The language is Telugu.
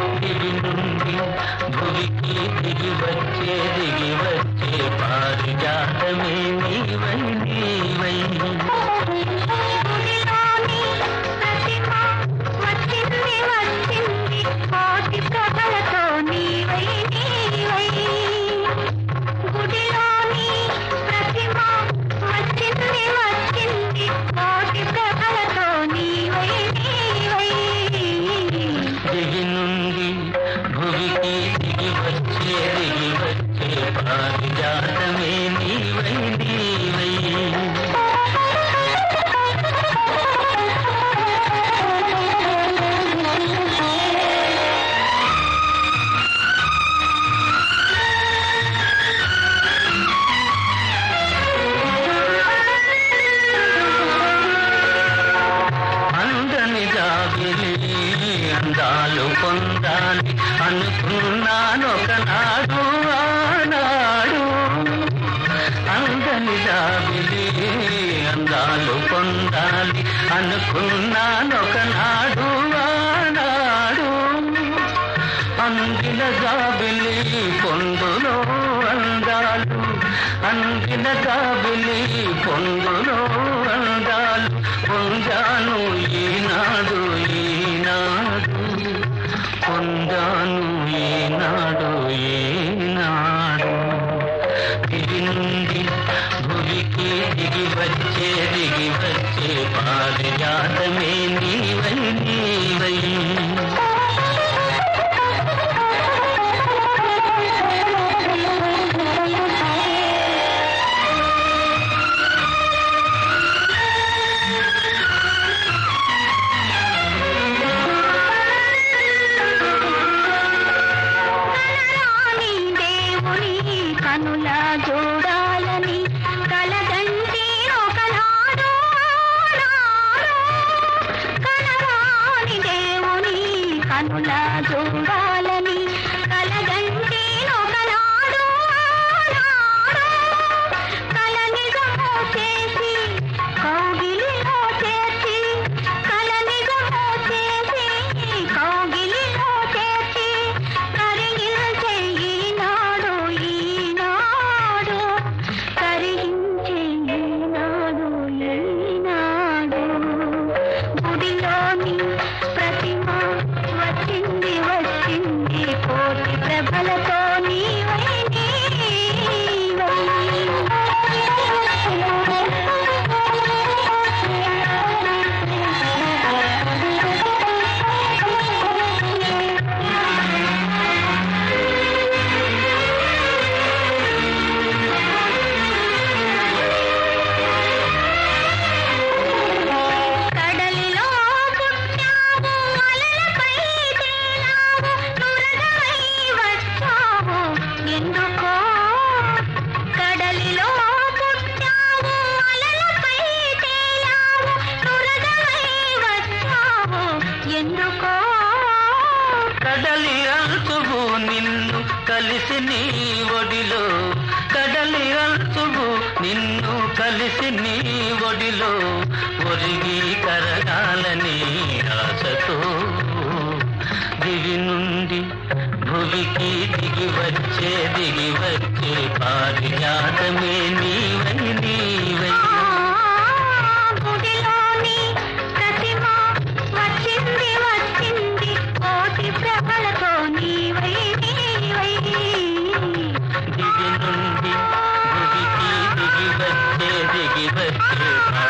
దివి నుండి భువికి దిగి వచ్చే పారిజాతమే నీవై నీవై. దిగి నుండి భువికి దిగి వచ్చే పారిజాతమే నీవై నీవై. అందాలు పొందాలి అనుకున్నానొకనాడు ఆనాడు. అందని జాబిలి అందాలు పొందాలి అనుకున్నానొకనాడు ఆనాడు. అందిన జాబిలి పొందులో అందాలు, అందిన జాబిలి పొందులో అందాలు పొందాను ఈనాడు ఈనాడు. పొందాను ఈనాడు ఈనాడు. దిగి నుండి భువికి దిగి వచ్చే పారిజాతమే నీవై నీవై. కనులా చూడాలని కలగంటి ఒకనాడు కనరాని దేవుని కనులా చూడాలని కలగంటి ఒకనాడు కల నిజము చేసి కౌగిలిలో చేర్చి, కల నిజము చేసి కౌగిలిలో చేర్చి కరిగించే ఈనాడు ఈనాడు. కరిగించే ఈనాడు ఈనాడు. గుడిలోని ప్రతిమ వచ్చింది కోటి ప్రభలతో నీవై కడలిలో పుట్టావు అలలపై తేలావు నురగవై వచ్చావు ఎందుకో. కడలిలో పుట్టావు అలలపై తేలావు నురగవై వచ్చావు ఎందుకో. కడలి అంచువు నిన్ను కలిసి నీ ఒడిలో, కడలి అంచువు నిన్ను కలిసి నీ ఒడిలో ఒరిగి కరగాలని ఆశతో. దివి నుండి భువికి దిగి వచ్చే పారిజాతమే నీవై నీవై. గుడిలోని ప్రతిమ వచ్చింది కోటి ప్రభలతో నీవై నీవై. దిగి నుండి భువికి దిగి వచ్చే